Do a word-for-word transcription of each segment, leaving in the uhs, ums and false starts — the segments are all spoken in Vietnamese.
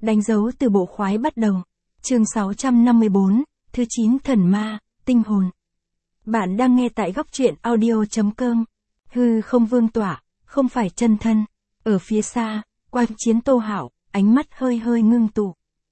Đánh dấu từ bộ khoái bắt đầu. Chương sáu trăm năm mươi bốn, thứ chín thần ma, tinh hồn. Bạn đang nghe tại góc truyện audio.com. Hư không vương tỏa, không phải chân thân. Ở phía xa, quanh chiến Tô Hạo, ánh mắt hơi hơi ngưng tụ.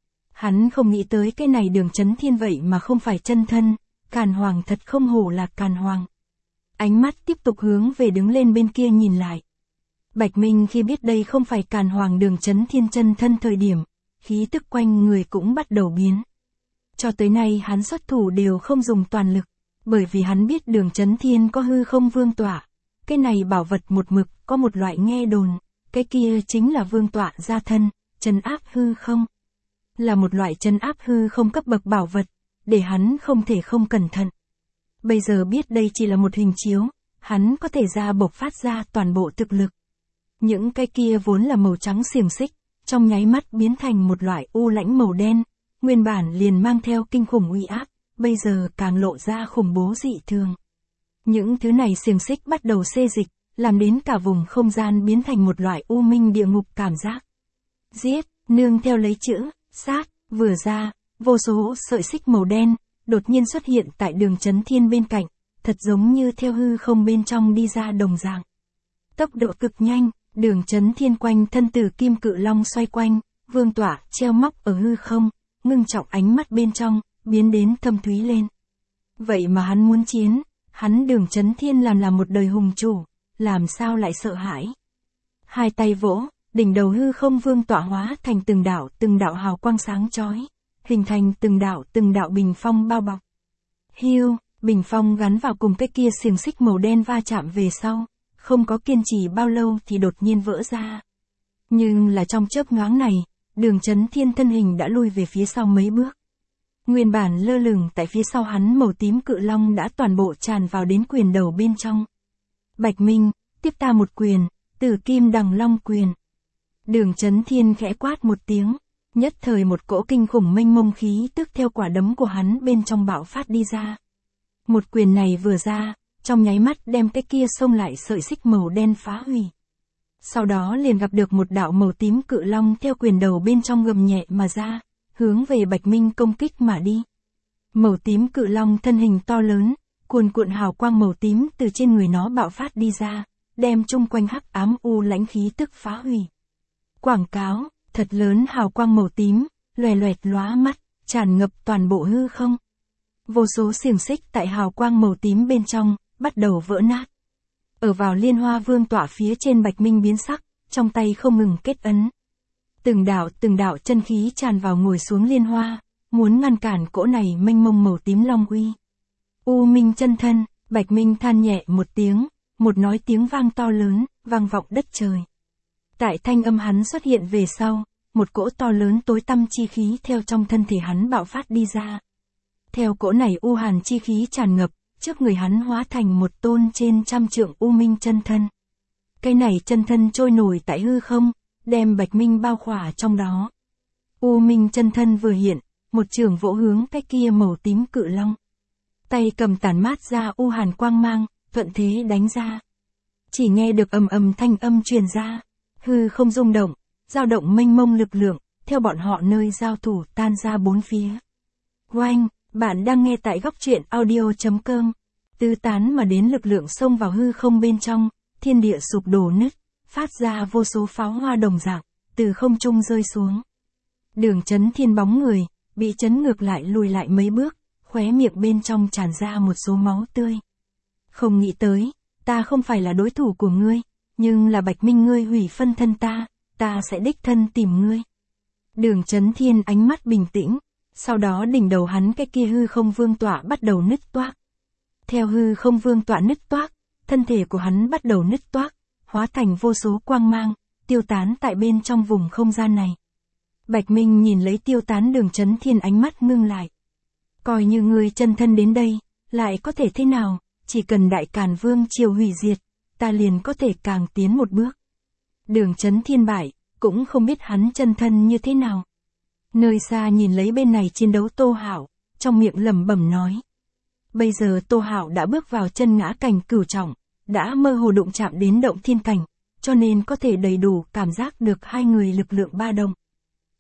Hắn không nghĩ tới cái này Đường Chấn Thiên vậy mà không phải chân thân, Càn Hoàng thật không hổ là Càn Hoàng. Ánh mắt tiếp tục hướng về đứng lên bên kia nhìn lại. Bạch Minh khi biết đây không phải Càn Hoàng Đường Chấn Thiên chân thân thời điểm, khí tức quanh người cũng bắt đầu biến. Cho tới nay hắn xuất thủ đều không dùng toàn lực, bởi vì hắn biết Đường Chấn Thiên có hư không vương tỏa. Cái này bảo vật một mực có một loại nghe đồn, cái kia chính là vương tọa gia thân, trấn áp hư không. Là một loại trấn áp hư không cấp bậc bảo vật, để hắn không thể không cẩn thận. Bây giờ biết đây chỉ là một hình chiếu, hắn có thể ra bộc phát ra toàn bộ thực lực. Những cái kia vốn là màu trắng xiềng xích, trong nháy mắt biến thành một loại u lãnh màu đen, nguyên bản liền mang theo kinh khủng uy áp, bây giờ càng lộ ra khủng bố dị thường. Những thứ này xiềng xích bắt đầu xê dịch, làm đến cả vùng không gian biến thành một loại u minh địa ngục cảm giác. Giết, nương theo lấy chữ, sát, vừa ra, vô số sợi xích màu đen, đột nhiên xuất hiện tại Đường Chấn Thiên bên cạnh, thật giống như theo hư không bên trong đi ra đồng dạng. Tốc độ cực nhanh, Đường Chấn Thiên quanh thân tử kim cự long xoay quanh, vương tỏa treo móc ở hư không, ngưng trọng ánh mắt bên trong, biến đến thâm thúy lên. Vậy mà hắn muốn chiến, hắn Đường Chấn Thiên làm là một đời hùng chủ, làm sao lại sợ hãi. Hai tay vỗ, đỉnh đầu hư không vương tỏa hóa thành từng đạo từng đạo hào quang sáng chói, hình thành từng đạo từng đạo bình phong bao bọc. Hiu, bình phong gắn vào cùng cái kia xiềng xích màu đen va chạm về sau, không có kiên trì bao lâu thì đột nhiên vỡ ra. Nhưng là trong chớp nhoáng này, Đường Chấn Thiên thân hình đã lui về phía sau mấy bước. Nguyên bản lơ lửng tại phía sau hắn màu tím cự long đã toàn bộ tràn vào đến quyền đầu bên trong. Bạch Minh, tiếp ta một quyền, Tử Kim Đằng Long quyền. Đường Chấn Thiên khẽ quát một tiếng, nhất thời một cỗ kinh khủng mênh mông khí tức theo quả đấm của hắn bên trong bạo phát đi ra. Một quyền này vừa ra, trong nháy mắt đem cái kia xông lại sợi xích màu đen phá hủy. Sau đó liền gặp được một đạo màu tím cự long theo quyền đầu bên trong gầm nhẹ mà ra, hướng về Bạch Minh công kích mà đi. Màu tím cự long thân hình to lớn, cuồn cuộn hào quang màu tím từ trên người nó bạo phát đi ra, đem chung quanh hắc ám u lãnh khí tức phá hủy. Quảng cáo, thật lớn hào quang màu tím, loè loẹt lóa mắt, tràn ngập toàn bộ hư không. Vô số xiềng xích tại hào quang màu tím bên trong, bắt đầu vỡ nát. Ở vào liên hoa vương tỏa phía trên Bạch Minh biến sắc, trong tay không ngừng kết ấn. Từng đạo từng đạo chân khí tràn vào ngồi xuống liên hoa, muốn ngăn cản cỗ này mênh mông màu tím long uy. U minh chân thân, Bạch Minh than nhẹ một tiếng, một nói tiếng vang to lớn, vang vọng đất trời. Tại thanh âm hắn xuất hiện về sau, một cỗ to lớn tối tăm chi khí theo trong thân thể hắn bạo phát đi ra. Theo cỗ này u hàn chi khí tràn ngập, trước người hắn hóa thành một tôn trên trăm trượng u minh chân thân. Cái này chân thân trôi nổi tại hư không, đem Bạch Minh bao khỏa trong đó. U minh chân thân vừa hiện, một trường vỗ hướng cái kia màu tím cự long. Tay cầm tản mát ra u hàn quang mang, thuận thế đánh ra. Chỉ nghe được ầm ầm thanh âm truyền ra, hư không rung động, dao động mênh mông lực lượng, theo bọn họ nơi giao thủ tan ra bốn phía. Oanh, bạn đang nghe tại góc truyện audio.com. Tứ tán mà đến lực lượng xông vào hư không bên trong, thiên địa sụp đổ nứt, phát ra vô số pháo hoa đồng dạng, từ không trung rơi xuống. Đường Chấn Thiên bóng người, bị chấn ngược lại lùi lại mấy bước, khóe miệng bên trong tràn ra một số máu tươi. Không nghĩ tới, ta không phải là đối thủ của ngươi, nhưng là Bạch Minh ngươi hủy phân thân ta, ta sẽ đích thân tìm ngươi. Đường Chấn Thiên ánh mắt bình tĩnh, sau đó đỉnh đầu hắn cái kia hư không vương tỏa bắt đầu nứt toác. Theo hư không vương tỏa nứt toác, thân thể của hắn bắt đầu nứt toác, hóa thành vô số quang mang, tiêu tán tại bên trong vùng không gian này. Bạch Minh nhìn lấy tiêu tán Đường Chấn Thiên ánh mắt ngưng lại. Coi như ngươi chân thân đến đây, lại có thể thế nào, chỉ cần Đại Càn Vương triều hủy diệt, ta liền có thể càng tiến một bước. Đường Chấn Thiên bại, cũng không biết hắn chân thân như thế nào. Nơi xa nhìn lấy bên này chiến đấu Tô Hạo, trong miệng lẩm bẩm nói. Bây giờ Tô Hạo đã bước vào chân ngã cảnh cửu trọng, đã mơ hồ đụng chạm đến động thiên cảnh, cho nên có thể đầy đủ cảm giác được hai người lực lượng ba động.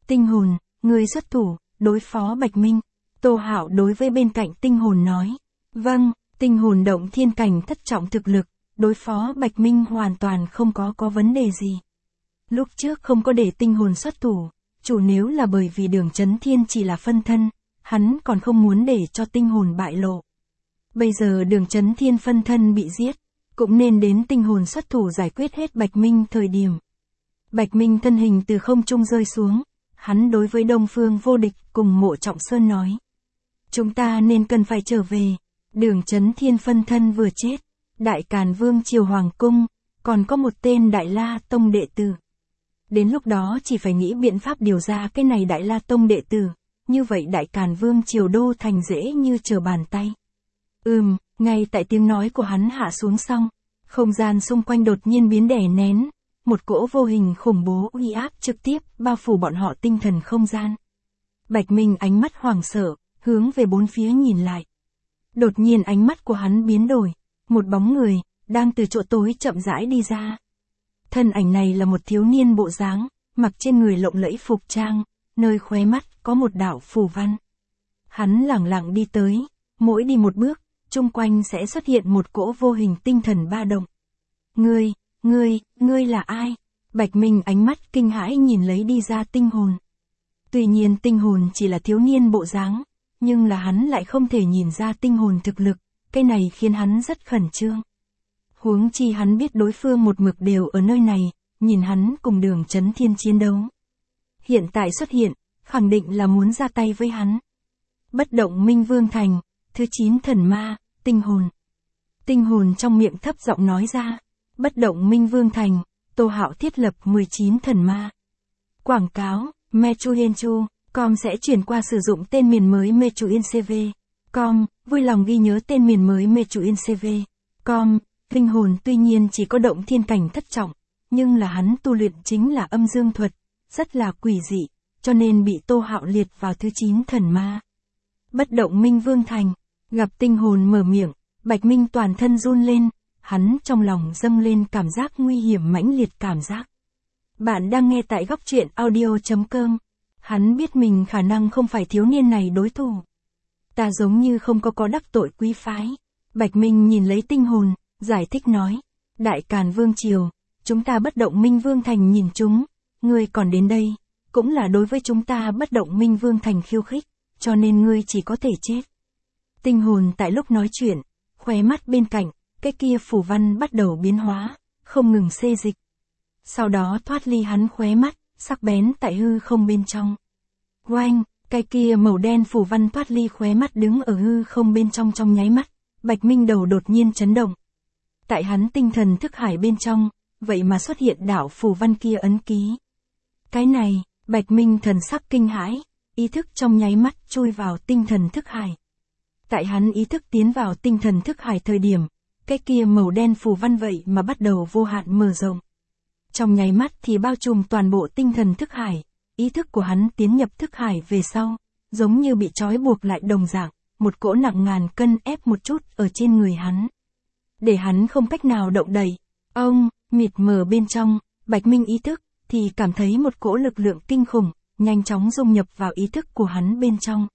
Tinh hồn, người xuất thủ, đối phó Bạch Minh. Tô Hạo đối với bên cạnh tinh hồn nói. Vâng, tinh hồn động thiên cảnh thất trọng thực lực, đối phó Bạch Minh hoàn toàn không có có vấn đề gì. Lúc trước không có để tinh hồn xuất thủ, chủ nếu là bởi vì Đường Chấn Thiên chỉ là phân thân, hắn còn không muốn để cho tinh hồn bại lộ. Bây giờ Đường Chấn Thiên phân thân bị giết, cũng nên đến tinh hồn xuất thủ giải quyết hết Bạch Minh thời điểm. Bạch Minh thân hình từ không trung rơi xuống, hắn đối với Đông Phương Vô Địch cùng Mộ Trọng Sơn nói. Chúng ta nên cần phải trở về, Đường Chấn Thiên phân thân vừa chết, Đại Càn Vương Triều Hoàng Cung, còn có một tên Đại La Tông đệ tử. Đến lúc đó chỉ phải nghĩ biện pháp điều ra cái này Đại La Tông đệ tử, như vậy Đại Càn Vương Triều đô thành dễ như trở bàn tay. Ừm, ngay tại tiếng nói của hắn hạ xuống xong, không gian xung quanh đột nhiên biến đè nén, một cỗ vô hình khủng bố uy áp trực tiếp bao phủ bọn họ tinh thần không gian. Bạch Minh ánh mắt hoảng sợ, hướng về bốn phía nhìn lại. Đột nhiên ánh mắt của hắn biến đổi, một bóng người đang từ chỗ tối chậm rãi đi ra. Thân ảnh này là một thiếu niên bộ dáng, mặc trên người lộng lẫy phục trang, nơi khóe mắt có một đạo phù văn. Hắn lẳng lặng đi tới, mỗi đi một bước, chung quanh sẽ xuất hiện một cỗ vô hình tinh thần ba động. Ngươi, ngươi, ngươi là ai? Bạch Minh ánh mắt kinh hãi nhìn lấy đi ra tinh hồn. Tuy nhiên tinh hồn chỉ là thiếu niên bộ dáng, nhưng là hắn lại không thể nhìn ra tinh hồn thực lực, cái này khiến hắn rất khẩn trương. Huống chi hắn biết đối phương một mực đều ở nơi này, nhìn hắn cùng Đường Chấn Thiên chiến đấu. Hiện tại xuất hiện, khẳng định là muốn ra tay với hắn. Bất động Minh Vương Thành, thứ chín thần ma, tinh hồn. Tinh hồn trong miệng thấp giọng nói ra, bất động Minh Vương Thành, Tô Hạo thiết lập mười chín thần ma. Quảng cáo, Mechuyenchu, com sẽ chuyển qua sử dụng tên miền mới Mechuyencv. Com, vui lòng ghi nhớ tên miền mới Mechuyencv. Com, linh hồn tuy nhiên chỉ có động thiên cảnh thất trọng, nhưng là hắn tu luyện chính là âm dương thuật, rất là quỷ dị, cho nên bị Tô Hạo liệt vào thứ chín thần ma. Bất động Minh Vương Thành, gặp tinh hồn mở miệng, Bạch Minh toàn thân run lên, hắn trong lòng dâng lên cảm giác nguy hiểm mãnh liệt cảm giác. Bạn đang nghe tại góc truyện audio chấm com. Hắn biết mình khả năng không phải thiếu niên này đối thủ. Ta giống như không có có đắc tội quý phái. Bạch Minh nhìn lấy tinh hồn, giải thích nói. Đại Càn Vương Triều, chúng ta bất động Minh Vương Thành nhìn chúng, ngươi còn đến đây, cũng là đối với chúng ta bất động Minh Vương Thành khiêu khích, cho nên ngươi chỉ có thể chết. Tinh hồn tại lúc nói chuyện, khóe mắt bên cạnh, cái kia phù văn bắt đầu biến hóa, không ngừng xê dịch. Sau đó thoát ly hắn khóe mắt, sắc bén tại hư không bên trong. Oanh, cái kia màu đen phù văn thoát ly khóe mắt đứng ở hư không bên trong trong nháy mắt, Bạch Minh đầu đột nhiên chấn động. Tại hắn tinh thần thức hải bên trong, vậy mà xuất hiện đạo phù văn kia ấn ký. Cái này, Bạch Minh thần sắc kinh hãi, ý thức trong nháy mắt chui vào tinh thần thức hải. Tại hắn ý thức tiến vào tinh thần thức hải thời điểm, cái kia màu đen phù văn vậy mà bắt đầu vô hạn mở rộng. Trong nháy mắt thì bao trùm toàn bộ tinh thần thức hải, ý thức của hắn tiến nhập thức hải về sau, giống như bị trói buộc lại đồng dạng, một cỗ nặng ngàn cân ép một chút ở trên người hắn. Để hắn không cách nào động đậy. Ông, mịt mờ bên trong, Bạch Minh ý thức, thì cảm thấy một cỗ lực lượng kinh khủng, nhanh chóng dung nhập vào ý thức của hắn bên trong.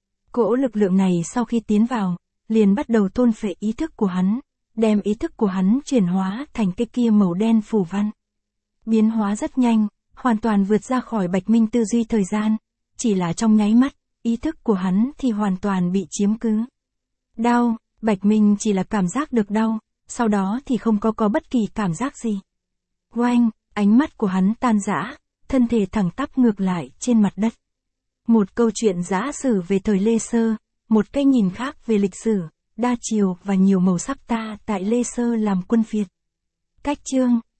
Cỗ lực lượng này sau khi tiến vào, liền bắt đầu thôn phệ ý thức của hắn, đem ý thức của hắn chuyển hóa thành cái kia màu đen phù văn. Biến hóa rất nhanh, hoàn toàn vượt ra khỏi Bạch Minh tư duy thời gian, chỉ là trong nháy mắt, ý thức của hắn thì hoàn toàn bị chiếm cứ. Đau, Bạch Minh chỉ là cảm giác được đau, sau đó thì không có có bất kỳ cảm giác gì. Oanh, ánh mắt của hắn tan rã, thân thể thẳng tắp ngược lại trên mặt đất. Một câu chuyện giả sử về thời Lê Sơ, một cái nhìn khác về lịch sử, đa chiều và nhiều màu sắc ta tại Lê Sơ làm quân phiệt. Cách chương